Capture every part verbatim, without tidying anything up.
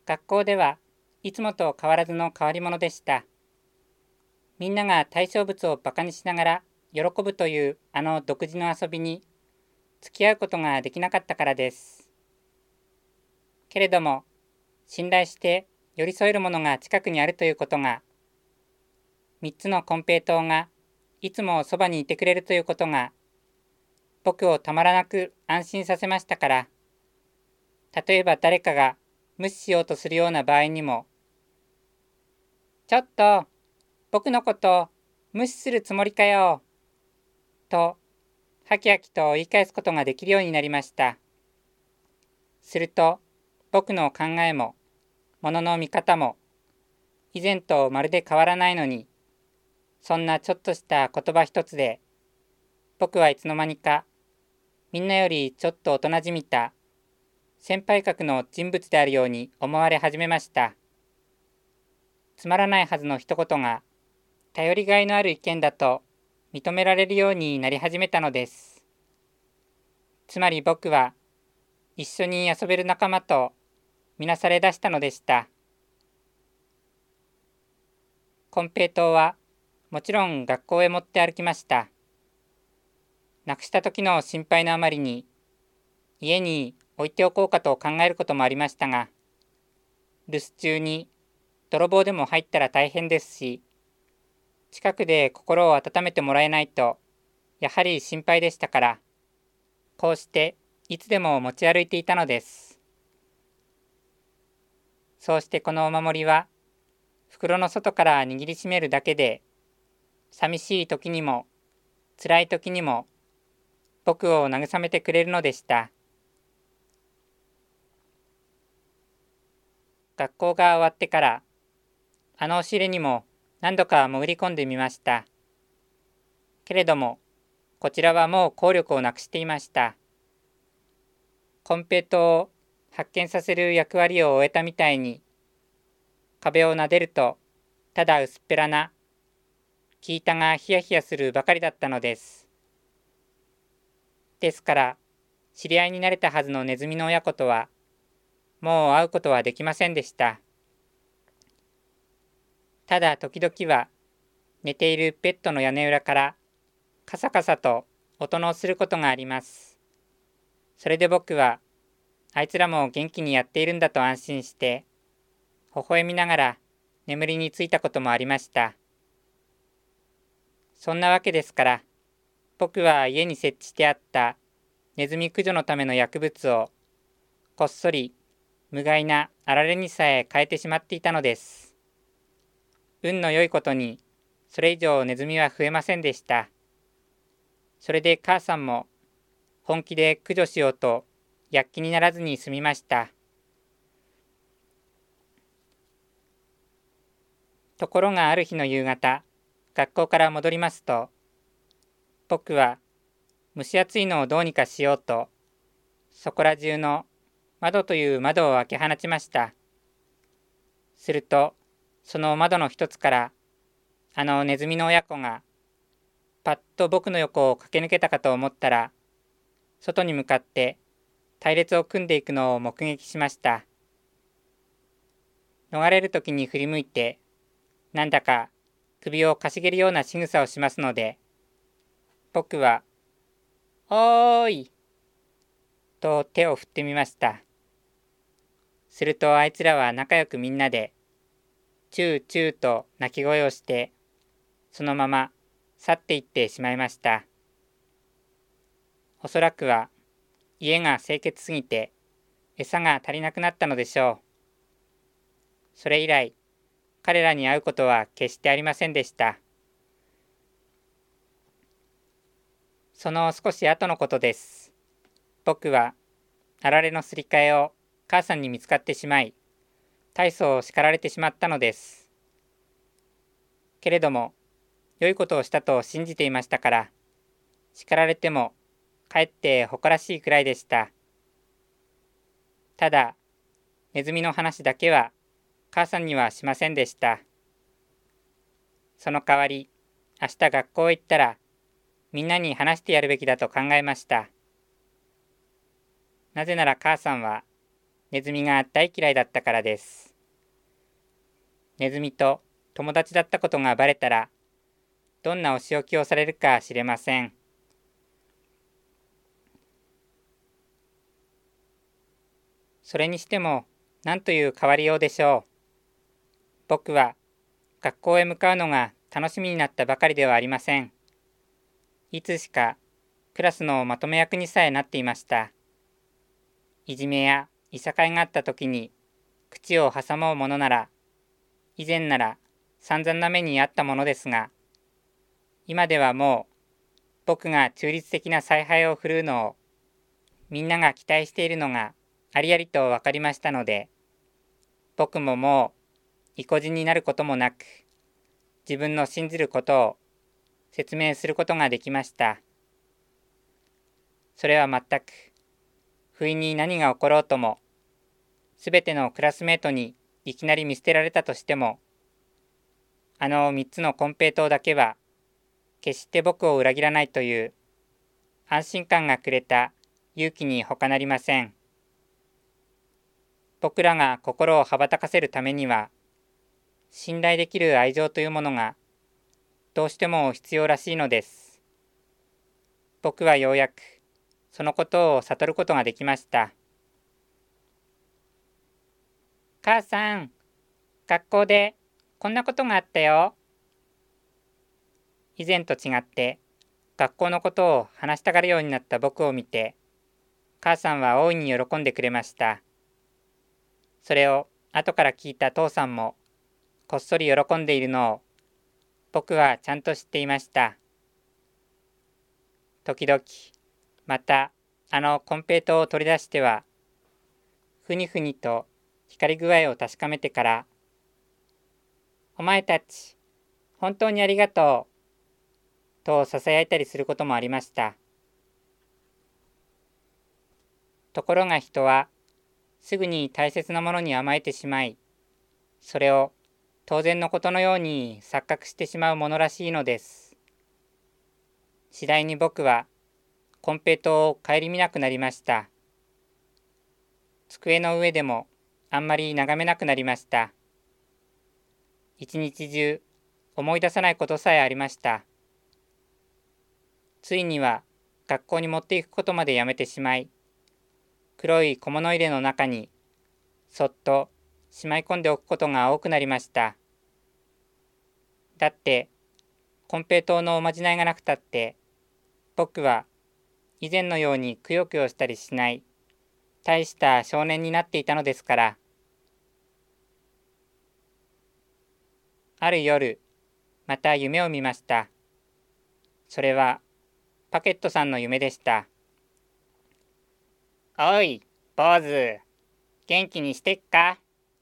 学校ではいつもと変わらずの変わり者でした。みんなが対象物をバカにしながら喜ぶというあの独自の遊びに付き合うことができなかったからです。けれども、信頼して寄り添えるものが近くにあるということが、みっつの金平糖がいつもそばにいてくれるということが、僕をたまらなく安心させましたから、例えば誰かが無視しようとするような場合にも、ちょっと、僕のこと無視するつもりかよ、と、はきはきと言い返すことができるようになりました。すると、僕の考えも、ものの見方も、以前とまるで変わらないのに、そんなちょっとした言葉一つで、僕はいつの間にか、みんなよりちょっと大人じみた、先輩格の人物であるように思われ始めました。つまらないはずの一言が、頼りがいのある意見だと認められるようになり始めたのです。つまり僕は、一緒に遊べる仲間とみなされ出したのでした。金平糖は、もちろん学校へ持って歩きました。なくした時の心配のあまりに、家に置いておこうかと考えることもありましたが、留守中に泥棒でも入ったら大変ですし、近くで心を温めてもらえないと、やはり心配でしたから、こうしていつでも持ち歩いていたのです。そうしてこのお守りは、袋の外から握りしめるだけで、寂しい時にも、辛い時にも、僕を慰めてくれるのでした。学校が終わってから、あの押し入れにも何度か潜り込んでみました。けれども、こちらはもう効力をなくしていました。金平糖を発見させる役割を終えたみたいに、壁を撫でると、ただ薄っぺらな、木板がヒヤヒヤするばかりだったのです。ですから、知り合いになれたはずのネズミの親子とは、もう会うことはできませんでした。ただ時々は、寝ているベッドの屋根裏から、カサカサと音のすることがあります。それで僕は、あいつらも元気にやっているんだと安心して、微笑みながら眠りについたこともありました。そんなわけですから、僕は家に設置してあったネズミ駆除のための薬物を、こっそり無害なあられにさえ変えてしまっていたのです。運の良いことに、それ以上ネズミは増えませんでした。それで母さんも本気で駆除しようと躍起にならずに済みました。ところがある日の夕方、学校から戻りますと、僕は蒸し暑いのをどうにかしようと、そこら中の窓という窓を開け放ちました。すると、その窓の一つから、あのネズミの親子が、パッと僕の横を駆け抜けたかと思ったら、外に向かって隊列を組んでいくのを目撃しました。逃れるときに振り向いて、なんだか首をかしげるような仕草をしますので、僕は、おーいと手を振ってみました。するとあいつらは仲良くみんなで、チューチューと鳴き声をして、そのまま去っていってしまいました。おそらくは家が清潔すぎて餌が足りなくなったのでしょう。それ以来、彼らに会うことは決してありませんでした。その少し後のことです。僕はあられのすり替えを母さんに見つかってしまい、大層叱られてしまったのです。けれども、良いことをしたと信じていましたから、叱られてもかえって誇らしいくらいでした。ただ、ネズミの話だけは母さんにはしませんでした。その代わり、明日学校へ行ったら、みんなに話してやるべきだと考えました。なぜなら母さんは、 ネズミが大嫌いだったからです。ネズミと友達だったことがバレたら、どんなお仕置きをされるか知れません。それにしても、なんという変わりようでしょう。僕は学校へ向かうのが楽しみになったばかりではありません。いつしかクラスのまとめ役にさえなっていました。いじめやいさかいがあった時に口を挟もうものなら、以前なら散々な目にあったものですが、今ではもう僕が中立的な采配を振るうのをみんなが期待しているのがありありと分かりましたので、僕ももう意固地になることもなく、自分の信じることを説明することができました。それは全く不意に何が起ころうとも、すべてのクラスメートにいきなり見捨てられたとしても、あのみっつの金平糖だけは決して僕を裏切らないという安心感がくれた勇気に他なりません。僕らが心を羽ばたかせるためには、信頼できる愛情というものがどうしても必要らしいのです。僕はようやくそのことを悟ることができました。母さん、学校でこんなことがあったよ。以前と違って学校のことを話したがるようになった僕を見て、母さんは大いに喜んでくれました。それを後から聞いた父さんもこっそり喜んでいるのを僕はちゃんと知っていました。時々またあの金平糖を取り出しては、ふにふにと光り具合を確かめてから、お前たち本当にありがとうとささやいたりすることもありました。ところが人はすぐに大切なものに甘えてしまい、それを当然のことのように錯覚してしまうものらしいのです。次第に僕は金平糖を顧みなくなりました。机の上でもあんまり眺めなくなりました。一日中思い出さないことさえありました。ついには学校に持っていくことまでやめてしまい、黒い小物入れの中にそっとしまい込んでおくことが多くなりました。だって金平糖のおまじないがなくたって、僕は以前のようにくよくよしたりしない大した少年になっていたのですから。ある夜、また夢を見ました。それはパケットさんの夢でした。おい、坊主、元気にしてっか。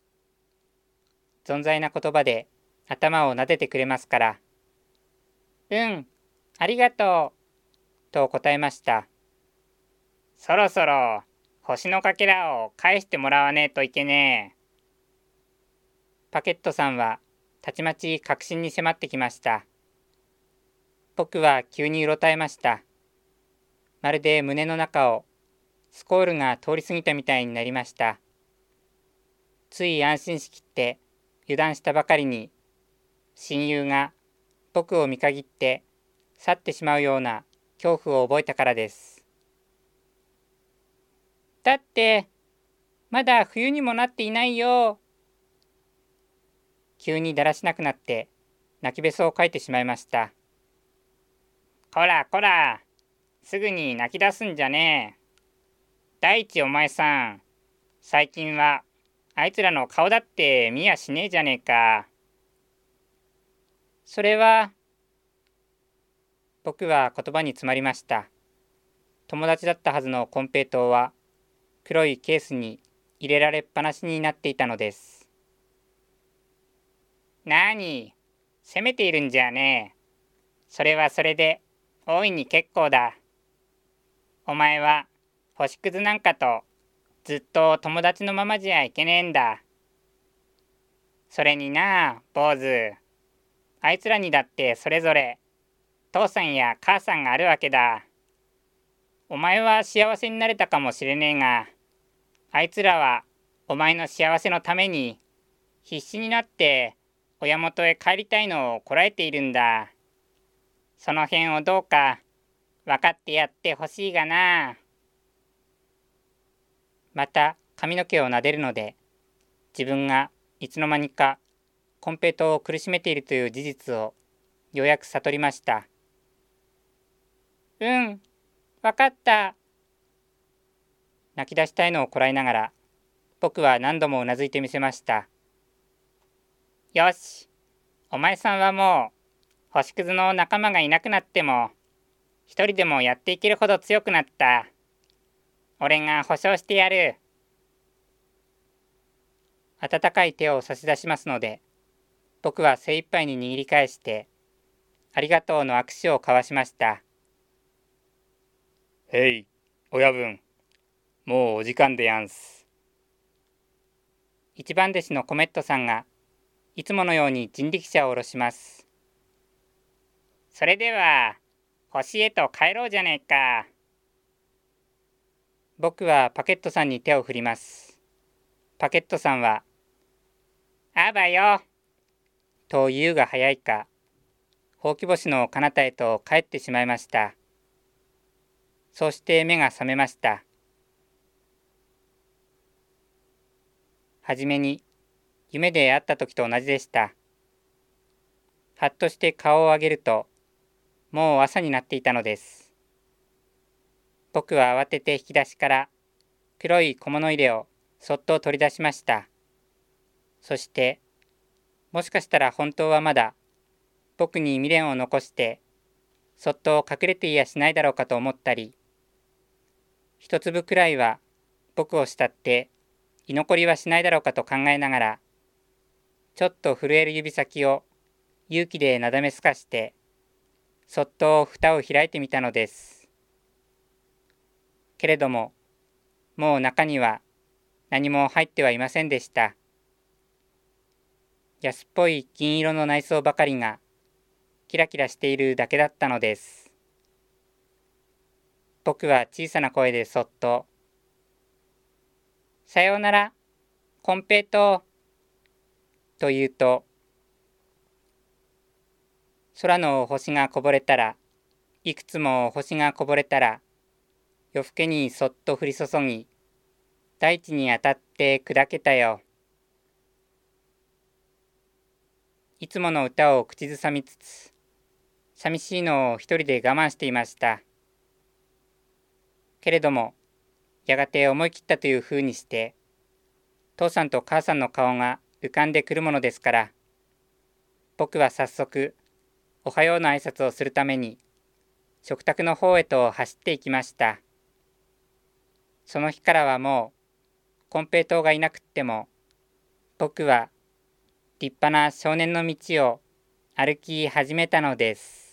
存在な言葉で頭を撫でてくれますから。うん、ありがとう、と答えました。そろそろ星のかけらを返してもらわねえといけねえ。パケットさんはたちまち確信に迫ってきました。僕は急にうろたえました。まるで胸の中をスコールが通り過ぎたみたいになりました。つい安心しきって油断したばかりに、親友が僕を見限って去ってしまうような恐怖を覚えたからです。だってまだ冬にもなっていないよ。急にだらしなくなって泣きべそをかいてしまいました。こらこら、すぐに泣き出すんじゃねえ。第一お前さん、最近はあいつらの顔だって見やしねえじゃねえか。それは、僕は言葉に詰まりました。友達だったはずの金平糖は黒いケースに入れられっぱなしになっていたのです。なに、責めているんじゃねえ。それはそれで大いに結構だ。お前は星屑なんかとずっと友達のままじゃいけねえんだ。それにな、坊主、あいつらにだってそれぞれ父さんや母さんがあるわけだ。お前は幸せになれたかもしれねえが、あいつらはお前の幸せのために必死になって親元へ帰りたいのをこらえているんだ。その辺をどうか分かってやってほしいがな。また髪の毛を撫でるので、自分がいつの間にかコンペイトウを苦しめているという事実をようやく悟りました。うん、わかった。泣き出したいのをこらえながら、僕は何度もうなずいてみせました。よし、お前さんはもう星屑の仲間がいなくなっても一人でもやっていけるほど強くなった。俺が保証してやる。温かい手を差し出しますので、僕は精一杯に握り返してありがとうの握手を交わしました。へい、親分、もうお時間でやんす。一番弟子のコメットさんがいつものように人力車を下ろします。それでは星へと帰ろうじゃねえか。僕はパケットさんに手を振ります。パケットさんは、あばよ、と言うが早いか、ほうき星の彼方へと帰ってしまいました。そして目が覚めました。はじめに夢で会った時と同じでした。はっとして顔を上げると、もう朝になっていたのです。僕は慌てて引き出しから黒い小物入れをそっと取り出しました。そして、もしかしたら本当はまだ僕に未練を残してそっと隠れていやしないだろうかと思ったり、一粒くらいは僕を慕って居残りはしないだろうかと考えながら、ちょっと震える指先を勇気でなだめすかして、そっと蓋を開いてみたのです。けれども、もう中には何も入ってはいませんでした。安っぽい銀色の内装ばかりがキラキラしているだけだったのです。僕は小さな声でそっと、さようなら、コンペイトウ、と言うと、空の星がこぼれたら、いくつも星がこぼれたら、夜更けにそっと降り注ぎ、大地に当たって砕けたよ。いつもの歌を口ずさみつつ、寂しいのを一人で我慢していました。けれども、やがて思い切ったというふうにして、父さんと母さんの顔が浮かんでくるものですから、僕は早速、おはようの挨拶をするために、食卓の方へと走っていきました。その日からはもう、コンペイトウがいなくっても、僕は立派な少年の道を歩き始めたのです。